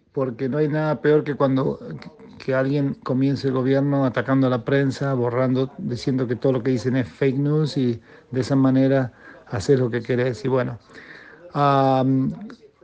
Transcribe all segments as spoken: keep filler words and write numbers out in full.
porque no hay nada peor que cuando que alguien comience el gobierno atacando a la prensa, borrando, diciendo que todo lo que dicen es fake news y de esa manera hacer lo que querés. Y bueno, um,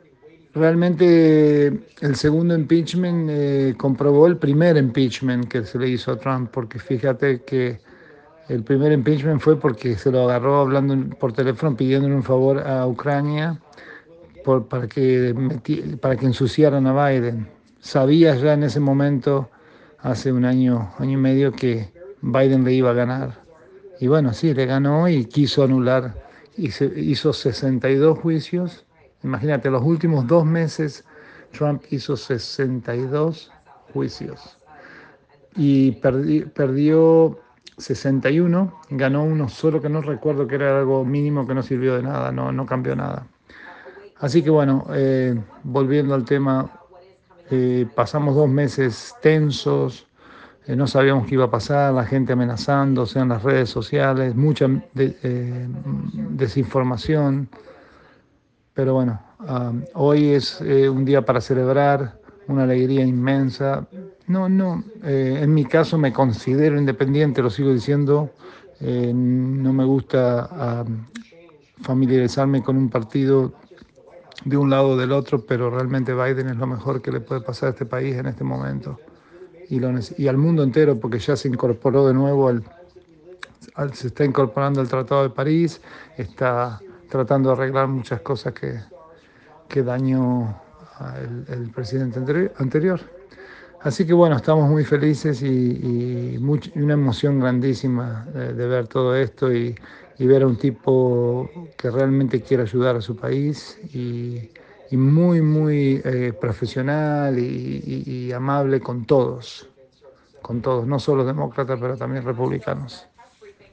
realmente el segundo impeachment eh, comprobó el primer impeachment que se le hizo a Trump, porque fíjate que el primer impeachment fue porque se lo agarró hablando por teléfono pidiéndole un favor a Ucrania por, para, que meti- para que ensuciaran a Biden. Sabías ya en ese momento, hace un año, año y medio, que Biden le iba a ganar. Y bueno, sí, le ganó y quiso anular. Y se hizo sesenta y dos juicios. Imagínate, los últimos dos meses Trump hizo sesenta y dos juicios y perdi- perdió sesenta y uno, ganó uno solo que no recuerdo, que era algo mínimo que no sirvió de nada, no, no cambió nada. Así que bueno, eh, volviendo al tema, eh, pasamos dos meses tensos, eh, no sabíamos qué iba a pasar, la gente amenazándose en las redes sociales, mucha de- eh, desinformación, pero bueno, um, hoy es eh, un día para celebrar, una alegría inmensa. No, no, eh, en mi caso me considero independiente, lo sigo diciendo, eh, no me gusta um, familiarizarme con un partido de un lado o del otro, pero realmente Biden es lo mejor que le puede pasar a este país en este momento y, lo, y al mundo entero, porque ya se incorporó de nuevo, al, al, se está incorporando al Tratado de París, está tratando de arreglar muchas cosas que, que dañó el, el presidente anterior. Así que bueno, estamos muy felices y, y, much, y una emoción grandísima de, de ver todo esto y, y ver a un tipo que realmente quiere ayudar a su país y, y muy, muy eh, profesional y, y, y amable con todos, con todos, no solo demócratas, pero también republicanos.